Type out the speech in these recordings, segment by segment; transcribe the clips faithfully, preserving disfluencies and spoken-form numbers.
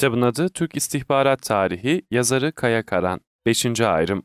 Kitabın adı Türk İstihbarat Tarihi, yazarı Kaya Karan. beşinci ayrım.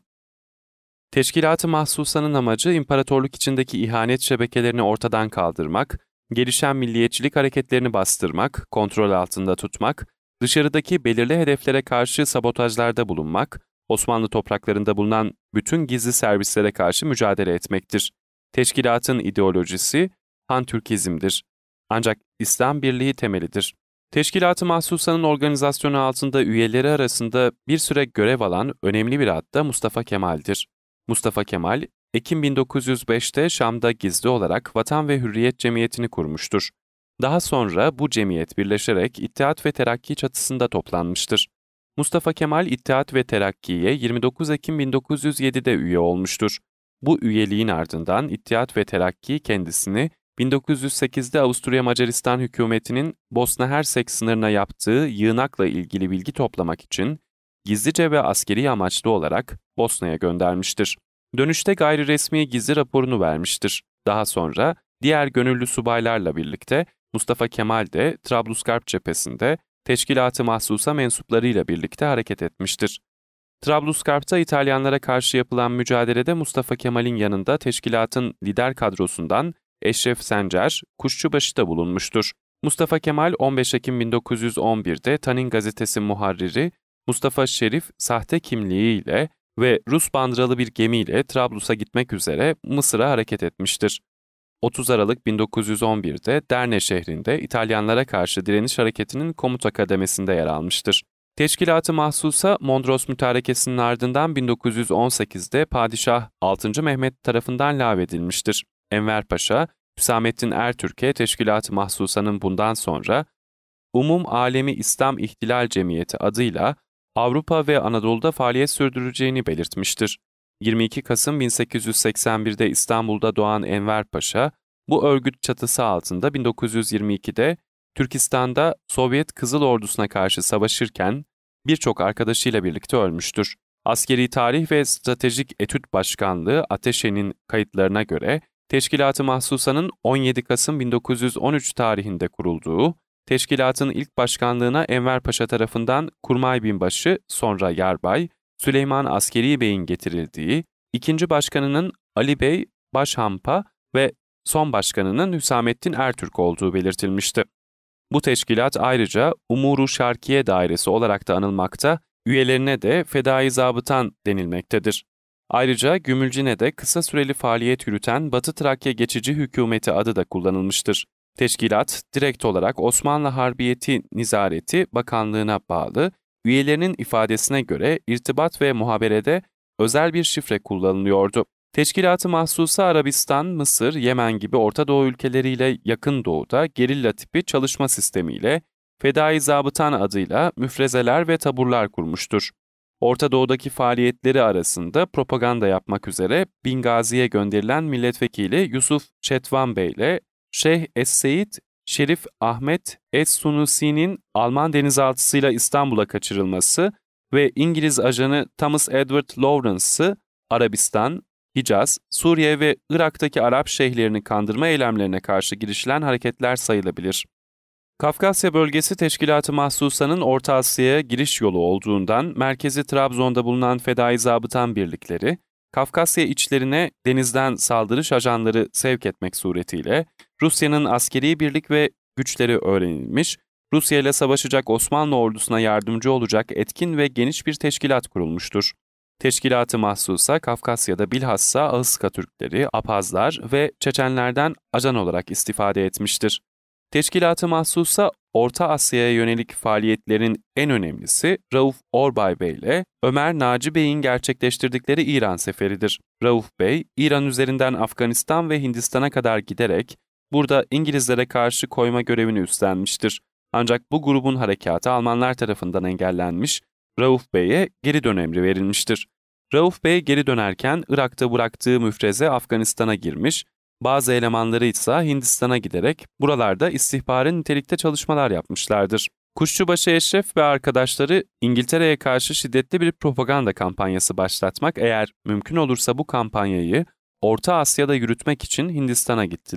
Teşkilat-ı Mahsusa'nın amacı imparatorluk içindeki ihanet şebekelerini ortadan kaldırmak, gelişen milliyetçilik hareketlerini bastırmak, kontrol altında tutmak, dışarıdaki belirli hedeflere karşı sabotajlarda bulunmak, Osmanlı topraklarında bulunan bütün gizli servislere karşı mücadele etmektir. Teşkilatın ideolojisi Han-Türkizm'dir. Ancak İslam birliği temelidir. Teşkilat-ı Mahsusa'nın organizasyonu altında üyeleri arasında bir süre görev alan önemli bir ad da Mustafa Kemal'dir. Mustafa Kemal, Ekim bin dokuz yüz beşte Şam'da gizli olarak Vatan ve Hürriyet Cemiyeti'ni kurmuştur. Daha sonra bu cemiyet birleşerek İttihat ve Terakki çatısında toplanmıştır. Mustafa Kemal İttihat ve Terakki'ye yirmi dokuz Ekim bin dokuz yüz yedide üye olmuştur. Bu üyeliğin ardından İttihat ve Terakki kendisini bin dokuz yüz sekizde Avusturya Macaristan hükümetinin Bosna Hersek sınırına yaptığı yığınakla ilgili bilgi toplamak için gizlice ve askeri amaçlı olarak Bosna'ya göndermiştir. Dönüşte gayri resmi gizli raporunu vermiştir. Daha sonra diğer gönüllü subaylarla birlikte Mustafa Kemal de Trablusgarp cephesinde Teşkilat-ı Mahsusa mensuplarıyla birlikte hareket etmiştir. Trablusgarp'ta İtalyanlara karşı yapılan mücadelede Mustafa Kemal'in yanında teşkilatın lider kadrosundan Eşref Sencer, Kuşçubaşı da bulunmuştur. Mustafa Kemal on beş Ekim bin dokuz yüz on birde Tanin gazetesi muharriri Mustafa Şerif sahte kimliğiyle ve Rus bandıralı bir gemiyle Trablus'a gitmek üzere Mısır'a hareket etmiştir. otuz Aralık bin dokuz yüz on birde Derne şehrinde İtalyanlara karşı direniş hareketinin komuta kademesinde yer almıştır. Teşkilat-ı Mahsusa Mondros Mütarekesi'nin ardından bin dokuz yüz on sekizde Padişah altıncı Mehmet tarafından lağvedilmiştir. Enver Paşa, Hüsamettin Ertürk'e Teşkilat-ı Mahsusa'nın bundan sonra Umum Alemi İslam İhtilal Cemiyeti adıyla Avrupa ve Anadolu'da faaliyet sürdüreceğini belirtmiştir. yirmi iki Kasım bin sekiz yüz seksen birde İstanbul'da doğan Enver Paşa, bu örgüt çatısı altında bin dokuz yüz yirmi ikide Türkistan'da Sovyet Kızıl Ordusu'na karşı savaşırken birçok arkadaşıyla birlikte ölmüştür. Askeri Tarih ve Stratejik Etüt Başkanlığı Ateşe'nin kayıtlarına göre Teşkilat-ı Mahsusa'nın on yedi Kasım bin dokuz yüz on üç tarihinde kurulduğu, teşkilatın ilk başkanlığına Enver Paşa tarafından Kurmay Binbaşı, sonra Yarbay, Süleyman Askeri Bey'in getirildiği, ikinci başkanının Ali Bey Başhampa ve son başkanının Hüsamettin Ertürk olduğu belirtilmişti. Bu teşkilat ayrıca Umuru Şarkiye Dairesi olarak da anılmakta, üyelerine de Fedai Zabıtan denilmektedir. Ayrıca Gümülcine'de kısa süreli faaliyet yürüten Batı Trakya Geçici Hükümeti adı da kullanılmıştır. Teşkilat, direkt olarak Osmanlı Harbiyeti Nizareti Bakanlığı'na bağlı, üyelerinin ifadesine göre irtibat ve muhaberede özel bir şifre kullanılıyordu. Teşkilat-ı Mahsusa Arabistan, Mısır, Yemen gibi Orta Doğu ülkeleriyle Yakın Doğu'da gerilla tipi çalışma sistemiyle Fedai Zabıtan adıyla müfrezeler ve taburlar kurmuştur. Orta Doğu'daki faaliyetleri arasında propaganda yapmak üzere Bingazi'ye gönderilen milletvekili Yusuf Çetvan Bey ile Şeyh Es-Seyid Şerif Ahmet Es-Sunusi'nin Alman denizaltısıyla İstanbul'a kaçırılması ve İngiliz ajanı Thomas Edward Lawrence'ı Arabistan, Hicaz, Suriye ve Irak'taki Arap şeyhlerini kandırma eylemlerine karşı girişilen hareketler sayılabilir. Kafkasya bölgesi Teşkilat-ı Mahsusa'nın Orta Asya'ya giriş yolu olduğundan merkezi Trabzon'da bulunan Fedai Zabıtan birlikleri, Kafkasya içlerine denizden saldırış ajanları sevk etmek suretiyle Rusya'nın askeri birlik ve güçleri öğrenilmiş, Rusya ile savaşacak Osmanlı ordusuna yardımcı olacak etkin ve geniş bir teşkilat kurulmuştur. Teşkilat-ı Mahsusa, Kafkasya'da bilhassa Ağızka Türkleri, Apazlar ve Çeçenlerden ajan olarak istifade etmiştir. Teşkilat-ı Mahsusa, Orta Asya'ya yönelik faaliyetlerin en önemlisi Rauf Orbay Bey ile Ömer Naci Bey'in gerçekleştirdikleri İran seferidir. Rauf Bey, İran üzerinden Afganistan ve Hindistan'a kadar giderek burada İngilizlere karşı koyma görevini üstlenmiştir. Ancak bu grubun harekatı Almanlar tarafından engellenmiş, Rauf Bey'e geri dön emri verilmiştir. Rauf Bey geri dönerken Irak'ta bıraktığı müfreze Afganistan'a girmiş, bazı elemanları ise Hindistan'a giderek buralarda istihbari nitelikte çalışmalar yapmışlardır. Kuşçubaşı Eşref ve arkadaşları İngiltere'ye karşı şiddetli bir propaganda kampanyası başlatmak, eğer mümkün olursa bu kampanyayı Orta Asya'da yürütmek için Hindistan'a gittiler.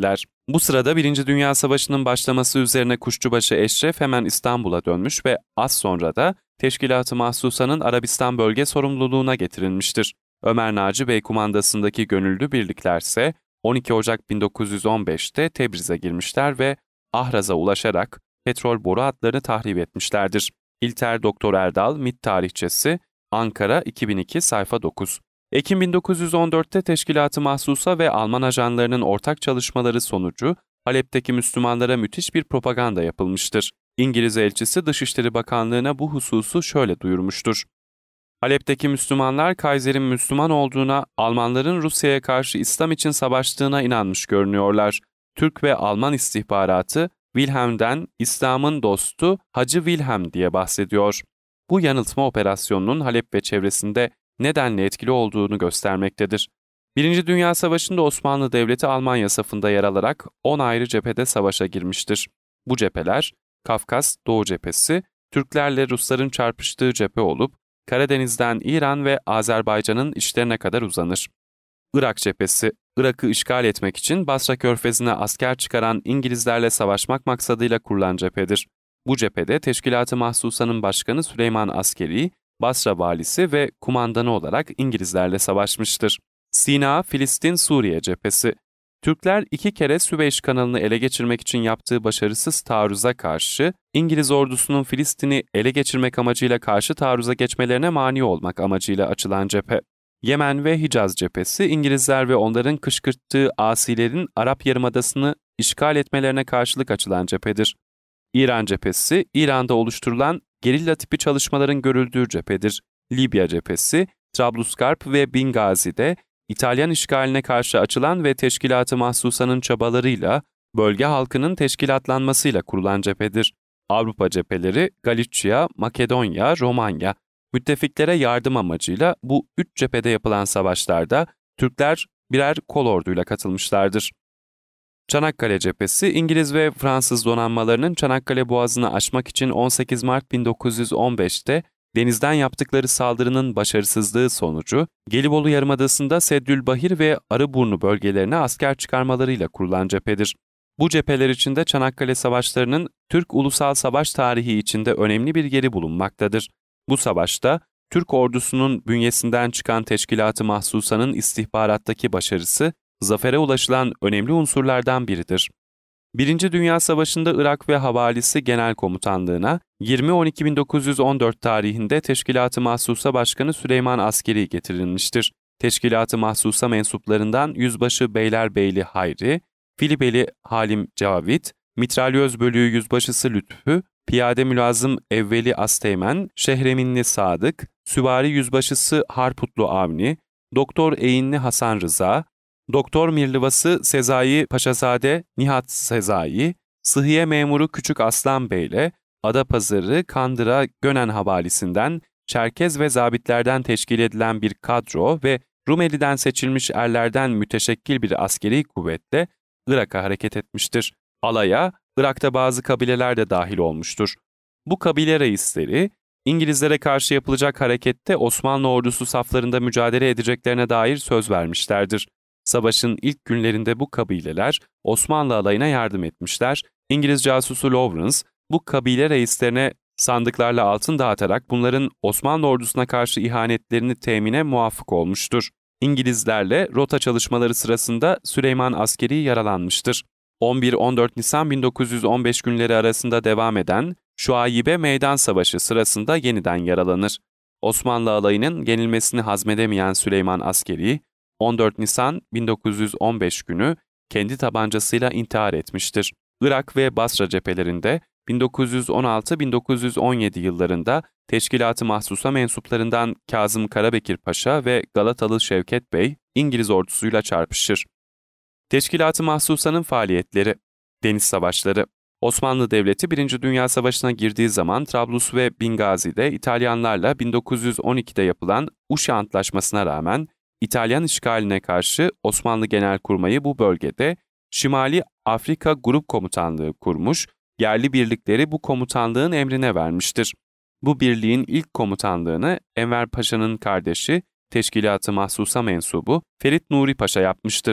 Bu sırada Birinci Dünya Savaşı'nın başlaması üzerine Kuşçubaşı Eşref hemen İstanbul'a dönmüş ve az sonra da Teşkilat-ı Mahsusa'nın Arabistan bölge sorumluluğuna getirilmiştir. Ömer Naci Bey kumandasındaki gönüllü birliklerse on iki Ocak bin dokuz yüz on beşte Tebriz'e girmişler ve Ahraz'a ulaşarak petrol boru hatlarını tahrip etmişlerdir. İlter Doktor Erdal, MİT Tarihçesi, Ankara iki bin iki sayfa dokuz. Ekim bin dokuz yüz on dörtte Teşkilat-ı Mahsusa ve Alman ajanlarının ortak çalışmaları sonucu Halep'teki Müslümanlara müthiş bir propaganda yapılmıştır. İngiliz elçisi Dışişleri Bakanlığı'na bu hususu şöyle duyurmuştur. Halep'teki Müslümanlar Kaiser'in Müslüman olduğuna, Almanların Rusya'ya karşı İslam için savaştığına inanmış görünüyorlar. Türk ve Alman istihbaratı Wilhelm'den İslam'ın dostu Hacı Wilhelm diye bahsediyor. Bu yanıltma operasyonunun Halep ve çevresinde nedenle etkili olduğunu göstermektedir. Birinci Dünya Savaşı'nda Osmanlı Devleti Almanya safında yer alarak on ayrı cephede savaşa girmiştir. Bu cepheler, Kafkas Doğu Cephesi, Türklerle Rusların çarpıştığı cephe olup, Karadeniz'den İran ve Azerbaycan'ın içlerine kadar uzanır. Irak Cephesi, Irak'ı işgal etmek için Basra Körfezi'ne asker çıkaran İngilizlerle savaşmak maksadıyla kurulan cephedir. Bu cephede Teşkilat-ı Mahsusa'nın başkanı Süleyman Askeri, Basra valisi ve kumandanı olarak İngilizlerle savaşmıştır. Sina, Filistin, Suriye cephesi. Türkler iki kere Süveyş kanalını ele geçirmek için yaptığı başarısız taarruza karşı, İngiliz ordusunun Filistin'i ele geçirmek amacıyla karşı taarruza geçmelerine mani olmak amacıyla açılan cephe. Yemen ve Hicaz cephesi, İngilizler ve onların kışkırttığı asilerin Arap Yarımadası'nı işgal etmelerine karşılık açılan cephedir. İran cephesi, İran'da oluşturulan gerilla tipi çalışmaların görüldüğü cephedir. Libya cephesi, Trablusgarp ve Bingazi'de İtalyan işgaline karşı açılan ve Teşkilat-ı Mahsusa'nın çabalarıyla bölge halkının teşkilatlanmasıyla kurulan cephedir. Avrupa cepheleri, Galicia, Makedonya, Romanya, müttefiklere yardım amacıyla bu üç cephede yapılan savaşlarda Türkler birer kolorduyla katılmışlardır. Çanakkale cephesi, İngiliz ve Fransız donanmalarının Çanakkale Boğazı'nı aşmak için on sekiz Mart bin dokuz yüz on beşte denizden yaptıkları saldırının başarısızlığı sonucu Gelibolu Yarımadası'nda Seddülbahir ve Arıburnu bölgelerine asker çıkarmalarıyla kurulan cephedir. Bu cepheler içinde Çanakkale Savaşları'nın Türk ulusal savaş tarihi içinde önemli bir yeri bulunmaktadır. Bu savaşta Türk ordusunun bünyesinden çıkan Teşkilat-ı Mahsusa'nın istihbarattaki başarısı, zafere ulaşılan önemli unsurlardan biridir. Birinci Dünya Savaşı'nda Irak ve Havalisi Genel Komutanlığı'na yirmi on iki bin dokuz yüz on dört tarihinde Teşkilat-ı Mahsusa Başkanı Süleyman Askeri getirilmiştir. Teşkilat-ı Mahsusa mensuplarından Yüzbaşı Beylerbeyli Hayri, Filibeli Halim Cavit, Mitralyöz Bölüğü Yüzbaşısı Lütfü, Piyade Mülazım Evveli Asteğmen, Şehreminli Sadık, Süvari Yüzbaşısı Harputlu Avni, Doktor Eğinli Hasan Rıza, Doktor Mirlivası Sezai Paşazade Nihat Sezai, Sıhhiye Memuru Küçük Aslan Bey'le Adapazarı, Kandıra, Gönen havalisinden, Çerkez ve zabitlerden teşkil edilen bir kadro ve Rumeli'den seçilmiş erlerden müteşekkil bir askeri kuvvetle Irak'a hareket etmiştir. Alaya, Irak'ta bazı kabileler de dahil olmuştur. Bu kabile reisleri, İngilizlere karşı yapılacak harekette Osmanlı ordusu saflarında mücadele edeceklerine dair söz vermişlerdir. Savaşın ilk günlerinde bu kabileler Osmanlı alayına yardım etmişler. İngiliz casusu Lawrence bu kabile reislerine sandıklarla altın dağıtarak bunların Osmanlı ordusuna karşı ihanetlerini temine muvaffak olmuştur. İngilizlerle rota çalışmaları sırasında Süleyman Askeri yaralanmıştır. on bir on dört Nisan bin dokuz yüz on beş günleri arasında devam eden Şuaybe Meydan Savaşı sırasında yeniden yaralanır. Osmanlı alayının yenilmesini hazmedemeyen Süleyman Askeri, on dört Nisan bin dokuz yüz on beş günü kendi tabancasıyla intihar etmiştir. Irak ve Basra cephelerinde bin dokuz yüz on altı bin dokuz yüz on yedi yıllarında Teşkilat-ı Mahsusa mensuplarından Kazım Karabekir Paşa ve Galatalı Şevket Bey İngiliz ordusuyla çarpışır. Teşkilat-ı Mahsusa'nın faaliyetleri, deniz savaşları. Osmanlı Devleti Birinci Dünya Savaşı'na girdiği zaman Trablus ve Bingazi'de İtalyanlarla bin dokuz yüz on ikide yapılan Uşa Antlaşması'na rağmen İtalyan işgaline karşı Osmanlı Genelkurmayı bu bölgede Şimali Afrika Grup Komutanlığı kurmuş, yerli birlikleri bu komutanlığın emrine vermiştir. Bu birliğin ilk komutanlığını Enver Paşa'nın kardeşi, Teşkilat-ı Mahsusa mensubu Ferit Nuri Paşa yapmıştır.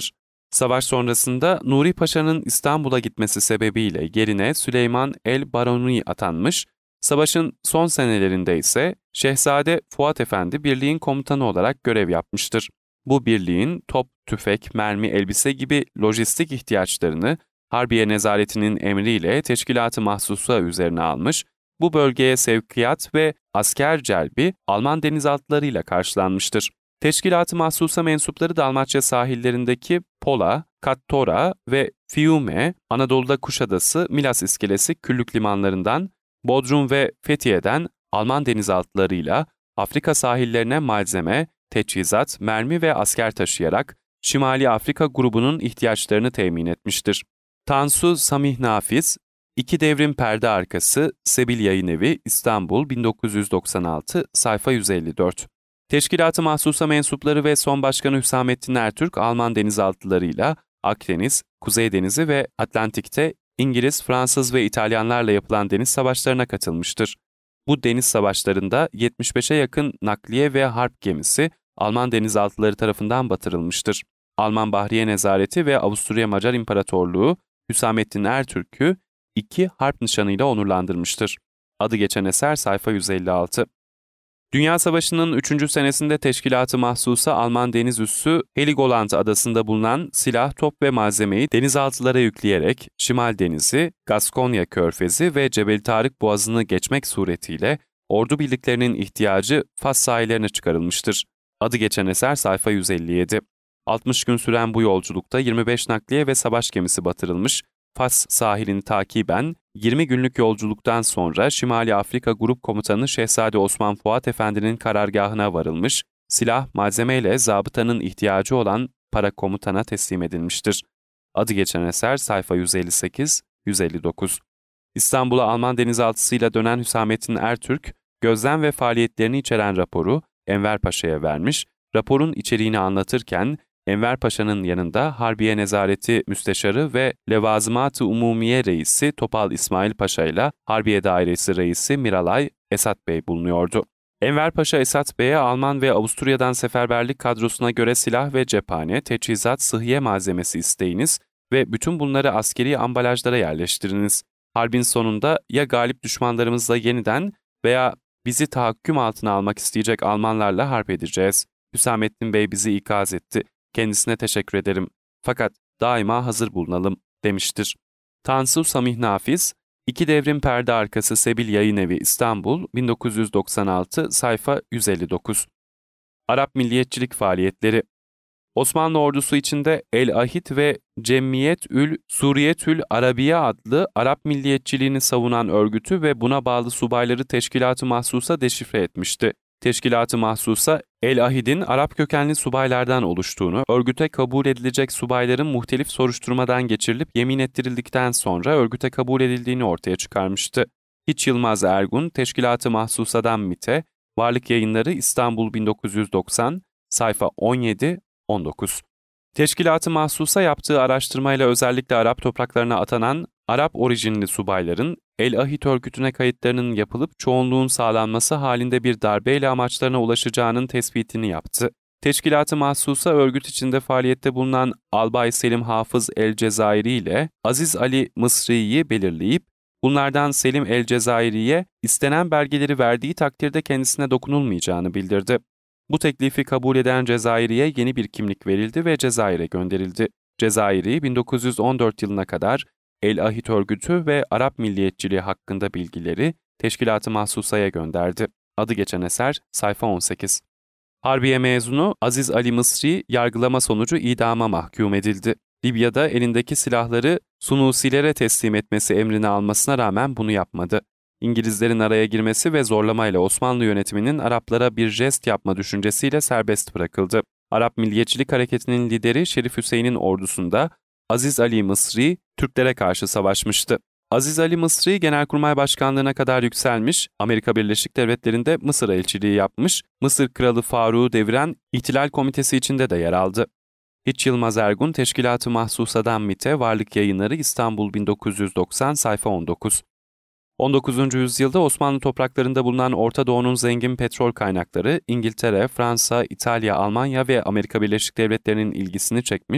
Savaş sonrasında Nuri Paşa'nın İstanbul'a gitmesi sebebiyle yerine Süleyman el Baroni atanmış, savaşın son senelerinde ise Şehzade Fuat Efendi birliğin komutanı olarak görev yapmıştır. Bu birliğin top, tüfek, mermi, elbise gibi lojistik ihtiyaçlarını Harbiye Nezareti'nin emriyle Teşkilat-ı Mahsusa üzerine almış, bu bölgeye sevkiyat ve asker celbi Alman denizaltılarıyla karşılanmıştır. Teşkilat-ı Mahsusa mensupları Dalmatça sahillerindeki Pola, Kattora ve Fiume, Anadolu'da Kuşadası, Milas iskelesi küllük limanlarından, Bodrum ve Fethiye'den Alman denizaltılarıyla Afrika sahillerine malzeme, teçhizat, mermi ve asker taşıyarak Şimali Afrika grubunun ihtiyaçlarını temin etmiştir. Tansu Samih Nafiz, İki Devrim Perde Arkası, Sebil Yayınevi, İstanbul bin dokuz yüz doksan altı, sayfa yüz elli dört. Teşkilat-ı Mahsusa mensupları ve son başkanı Hüsamettin Ertürk, Alman denizaltılarıyla Akdeniz, Kuzey Denizi ve Atlantik'te İngiliz, Fransız ve İtalyanlarla yapılan deniz savaşlarına katılmıştır. Bu deniz savaşlarında yetmiş beşe yakın nakliye ve harp gemisi Alman denizaltıları tarafından batırılmıştır. Alman Bahriye Nezareti ve Avusturya Macar İmparatorluğu Hüsamettin Ertürk'ü iki harp nişanıyla onurlandırmıştır. Adı geçen eser sayfa yüz elli altı. Dünya Savaşı'nın üçüncü senesinde Teşkilat-ı Mahsusa Alman deniz üssü Heligoland adasında bulunan silah, top ve malzemeyi denizaltılara yükleyerek Şimal Denizi, Gaskonya Körfezi ve Cebel Tarık Boğazı'nı geçmek suretiyle ordu birliklerinin ihtiyacı Fas sahillerine çıkarılmıştır. Adı geçen eser sayfa yüz elli yedi. altmış gün süren bu yolculukta yirmi beş nakliye ve savaş gemisi batırılmış, Fas sahilini takiben yirmi günlük yolculuktan sonra Şimali Afrika Grup Komutanı Şehzade Osman Fuat Efendi'nin karargahına varılmış, silah, malzemeyle zabıtanın ihtiyacı olan para komutana teslim edilmiştir. Adı geçen eser sayfa yüz elli sekiz yüz elli dokuz. İstanbul'a Alman denizaltısıyla dönen Hüsamettin Ertürk, gözlem ve faaliyetlerini içeren raporu Enver Paşa'ya vermiş, raporun içeriğini anlatırken, Enver Paşa'nın yanında Harbiye Nezareti Müsteşarı ve Levazımat-ı Umumiye Reisi Topal İsmail Paşa ile Harbiye Dairesi Reisi Miralay Esat Bey bulunuyordu. Enver Paşa Esat Bey'e Alman ve Avusturya'dan seferberlik kadrosuna göre silah ve cephane, teçhizat, sıhhiye malzemesi isteyiniz ve bütün bunları askeri ambalajlara yerleştiriniz. Harbin sonunda ya galip düşmanlarımızla yeniden veya bizi tahakküm altına almak isteyecek Almanlarla harp edeceğiz. Hüsamettin Bey bizi ikaz etti. Kendisine teşekkür ederim. Fakat daima hazır bulunalım, demiştir. Tansu Samih Nafiz, İki Devrim Perde Arkası Sebil Yayınevi İstanbul, bin dokuz yüz doksan altı, sayfa yüz elli dokuz. Arap milliyetçilik faaliyetleri. Osmanlı ordusu içinde El-Ahit ve Cemiyetül Suriyetül Arabiye adlı Arap milliyetçiliğini savunan örgütü ve buna bağlı subayları Teşkilat-ı Mahsusa deşifre etmişti. Teşkilat-ı Mahsusa, El-Ahid'in Arap kökenli subaylardan oluştuğunu, örgüte kabul edilecek subayların muhtelif soruşturmadan geçirilip yemin ettirildikten sonra örgüte kabul edildiğini ortaya çıkarmıştı. Hiç Yılmaz Ergun, Teşkilat-ı Mahsusa'dan MİT'e, Varlık Yayınları İstanbul bin dokuz yüz doksan, sayfa on yedi on dokuz. Teşkilat-ı Mahsusa yaptığı araştırmayla özellikle Arap topraklarına atanan Arap orijinli subayların El-Ahit örgütüne kayıtlarının yapılıp çoğunluğun sağlanması halinde bir darbeyle amaçlarına ulaşacağının tespitini yaptı. Teşkilat-ı Mahsusa örgüt içinde faaliyette bulunan Albay Selim Hafız el-Cezayiri ile Aziz Ali Mısri'yi belirleyip bunlardan Selim el-Cezayiri'ye istenen belgeleri verdiği takdirde kendisine dokunulmayacağını bildirdi. Bu teklifi kabul eden Cezayir'e yeni bir kimlik verildi ve Cezayir'e gönderildi. Cezayir'i bin dokuz yüz on dört yılına kadar El-Ahit örgütü ve Arap milliyetçiliği hakkında bilgileri Teşkilat-ı Mahsusa'ya gönderdi. Adı geçen eser sayfa on sekiz. Harbiye mezunu Aziz Ali Mısri yargılama sonucu idama mahkum edildi. Libya'da elindeki silahları Sunusilere teslim etmesi emrini almasına rağmen bunu yapmadı. İngilizlerin araya girmesi ve zorlamayla Osmanlı yönetiminin Araplara bir jest yapma düşüncesiyle serbest bırakıldı. Arap Milliyetçilik Hareketi'nin lideri Şerif Hüseyin'in ordusunda Aziz Ali Mısri, Türklere karşı savaşmıştı. Aziz Ali Mısri, Genelkurmay Başkanlığına kadar yükselmiş, Amerika Birleşik Devletleri'nde Mısır elçiliği yapmış, Mısır Kralı Faruk'u deviren İhtilal Komitesi içinde de yer aldı. Hiç Yılmaz Ergun, Teşkilat-ı Mahsusa'dan MİT'e, Varlık Yayınları İstanbul bin dokuz yüz doksan, sayfa on dokuz. on dokuzuncu yüzyılda Osmanlı topraklarında bulunan Orta Doğu'nun zengin petrol kaynakları İngiltere, Fransa, İtalya, Almanya ve Amerika Birleşik Devletleri'nin ilgisini çekmiş,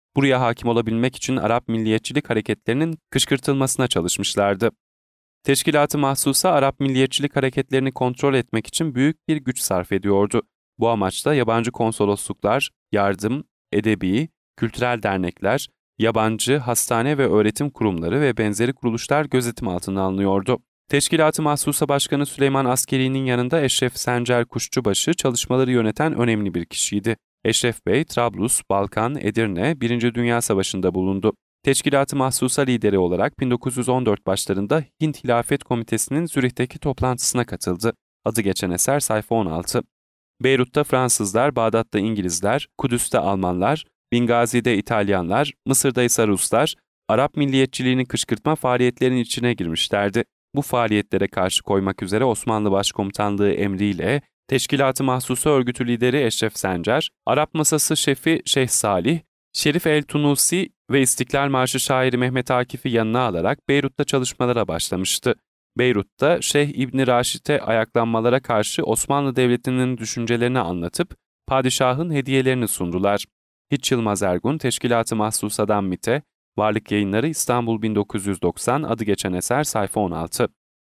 Buraya hakim olabilmek için Arap milliyetçilik hareketlerinin kışkırtılmasına çalışmışlardı. Teşkilat-ı Mahsusa Arap milliyetçilik hareketlerini kontrol etmek için büyük bir güç sarf ediyordu. Bu amaçla yabancı konsolosluklar, yardım, edebi, kültürel dernekler, yabancı hastane ve öğretim kurumları ve benzeri kuruluşlar gözetim altına alınıyordu. Teşkilat-ı Mahsusa Başkanı Süleyman Askeri'nin yanında Eşref Sencer Kuşçubaşı çalışmaları yöneten önemli bir kişiydi. Eşref Bey, Trablus, Balkan, Edirne, Birinci Dünya Savaşı'nda bulundu. Teşkilat-ı Mahsusa lideri olarak bin dokuz yüz on dört başlarında Hint Hilafet Komitesi'nin Zürih'teki toplantısına katıldı. Adı geçen eser sayfa on altı. Beyrut'ta Fransızlar, Bağdat'ta İngilizler, Kudüs'te Almanlar, Bingazi'de İtalyanlar, Mısır'da ise Ruslar, Arap milliyetçiliğini kışkırtma faaliyetlerinin içine girmişlerdi. Bu faaliyetlere karşı koymak üzere Osmanlı Başkomutanlığı emriyle Teşkilat-ı Mahsusa örgütü lideri Eşref Sencer, Arap Masası şefi Şeyh Salih, Şerif el-Tunusi ve İstiklal Marşı şairi Mehmet Akif'i yanına alarak Beyrut'ta çalışmalara başlamıştı. Beyrut'ta Şeyh İbni Raşid'e ayaklanmalara karşı Osmanlı Devleti'nin düşüncelerini anlatıp padişahın hediyelerini sundular. Hiç Yılmaz Ergun, Teşkilat-ı Mahsusa'dan MİT'e, Varlık Yayınları İstanbul bin dokuz yüz doksan, adı geçen eser sayfa on altı.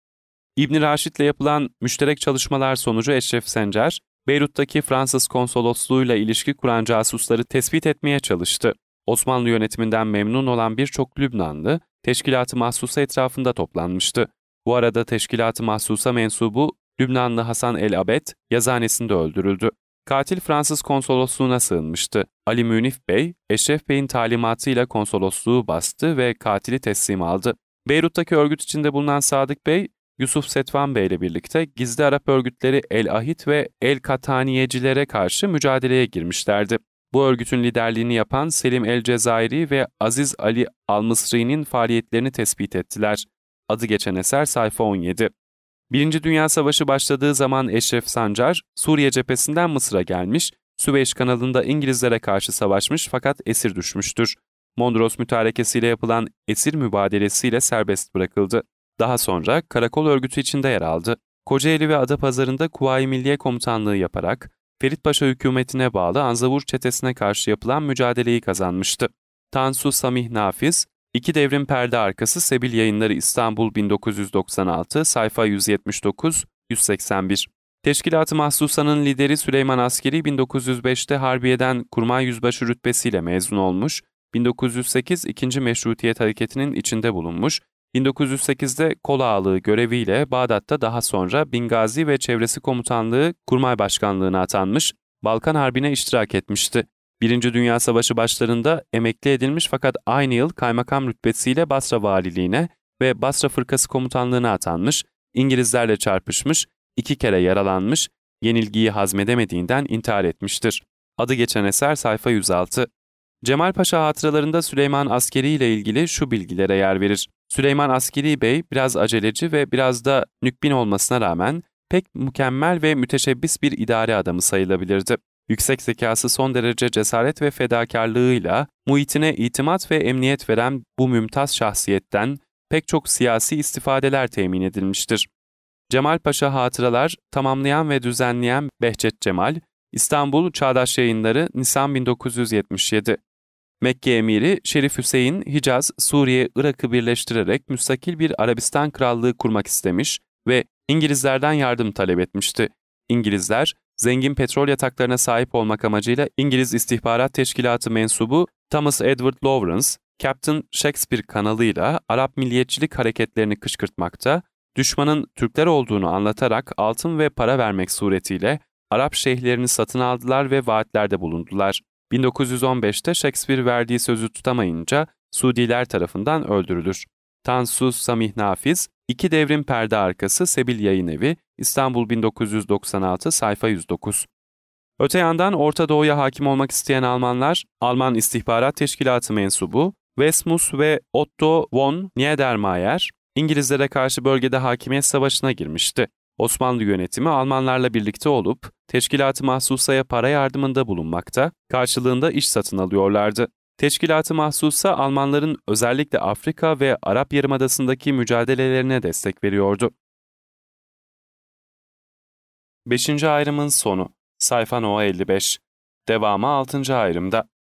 İbni Raşid'le yapılan müşterek çalışmalar sonucu Eşref Sencer, Beyrut'taki Fransız konsolosluğuyla ilişki kuran casusları tespit etmeye çalıştı. Osmanlı yönetiminden memnun olan birçok Lübnanlı, Teşkilat-ı Mahsusa etrafında toplanmıştı. Bu arada Teşkilat-ı Mahsusa mensubu Lübnanlı Hasan el-Abed yazıhanesinde öldürüldü. Katil Fransız konsolosluğuna sığınmıştı. Ali Münif Bey, Eşref Bey'in talimatıyla konsolosluğu bastı ve katili teslim aldı. Beyrut'taki örgüt içinde bulunan Sadık Bey, Yusuf Setvan Bey ile birlikte gizli Arap örgütleri El-Ahit ve El-Kataniyecilere karşı mücadeleye girmişlerdi. Bu örgütün liderliğini yapan Selim el-Cezayiri ve Aziz Ali al-Mısri'nin faaliyetlerini tespit ettiler. Adı geçen eser sayfa on yedi. Birinci Dünya Savaşı başladığı zaman Eşref Sancar, Suriye cephesinden Mısır'a gelmiş, Süveyş kanalında İngilizlere karşı savaşmış fakat esir düşmüştür. Mondros mütarekesiyle yapılan esir mübadelesiyle serbest bırakıldı. Daha sonra karakol örgütü içinde yer aldı. Kocaeli ve Adapazarı'nda Kuvayi Milliye Komutanlığı yaparak Ferit Paşa hükümetine bağlı Anzavur çetesine karşı yapılan mücadeleyi kazanmıştı. Tansu Samih Nafiz, İki Devrim Perde Arkası Sebil Yayınları İstanbul bin dokuz yüz doksan altı, sayfa yüz yetmiş dokuz yüz seksen bir. Teşkilat-ı Mahsusa'nın lideri Süleyman Askeri bin dokuz yüz beşte Harbiye'den kurmay yüzbaşı rütbesiyle mezun olmuş, bin dokuz yüz sekiz ikinci Meşrutiyet Hareketi'nin içinde bulunmuş, bin dokuz yüz sekizde kol ağalığı göreviyle Bağdat'ta daha sonra Bingazi ve Çevresi Komutanlığı Kurmay Başkanlığı'na atanmış, Balkan Harbi'ne iştirak etmişti. Birinci Dünya Savaşı başlarında emekli edilmiş fakat aynı yıl kaymakam rütbesiyle Basra Valiliğine ve Basra Fırkası Komutanlığı'na atanmış, İngilizlerle çarpışmış, iki kere yaralanmış, yenilgiyi hazmedemediğinden intihar etmiştir. Adı geçen eser sayfa yüz altı. Cemal Paşa hatıralarında Süleyman Askeri ile ilgili şu bilgilere yer verir. Süleyman Askeri Bey biraz aceleci ve biraz da nükbin olmasına rağmen pek mükemmel ve müteşebbis bir idare adamı sayılabilirdi. Yüksek zekası son derece cesaret ve fedakarlığıyla muhitine itimat ve emniyet veren bu mümtaz şahsiyetten pek çok siyasi istifadeler temin edilmiştir. Cemal Paşa Hatıralar, tamamlayan ve düzenleyen Behçet Cemal, İstanbul Çağdaş Yayınları, Nisan bin dokuz yüz yetmiş yedi. Mekke Emiri Şerif Hüseyin, Hicaz, Suriye, Irak'ı birleştirerek müstakil bir Arabistan Krallığı kurmak istemiş ve İngilizlerden yardım talep etmişti. İngilizler, zengin petrol yataklarına sahip olmak amacıyla İngiliz İstihbarat Teşkilatı mensubu Thomas Edward Lawrence, Captain Shakespeare kanalıyla Arap milliyetçilik hareketlerini kışkırtmakta, düşmanın Türkler olduğunu anlatarak altın ve para vermek suretiyle Arap şeyhlerini satın aldılar ve vaatlerde bulundular. bin dokuz yüz on beşte Shakespeare verdiği sözü tutamayınca Suudiler tarafından öldürülür. Tansu Samih Nafiz, İki Devrim Perde Arkası Sebil Yayınevi, İstanbul bin dokuz yüz doksan altı, sayfa yüz dokuz. Öte yandan Orta Doğu'ya hakim olmak isteyen Almanlar, Alman İstihbarat Teşkilatı mensubu Wesmus ve Otto von Niedermayer, İngilizlere karşı bölgede hakimiyet savaşına girmişti. Osmanlı yönetimi Almanlarla birlikte olup Teşkilat-ı Mahsusa'ya para yardımında bulunmakta, karşılığında iş satın alıyorlardı. Teşkilat-ı Mahsusa Almanların özellikle Afrika ve Arap Yarımadası'ndaki mücadelelerine destek veriyordu. beşinci ayrımın sonu. Sayfa no elli beş. Devamı altıncı ayrımda.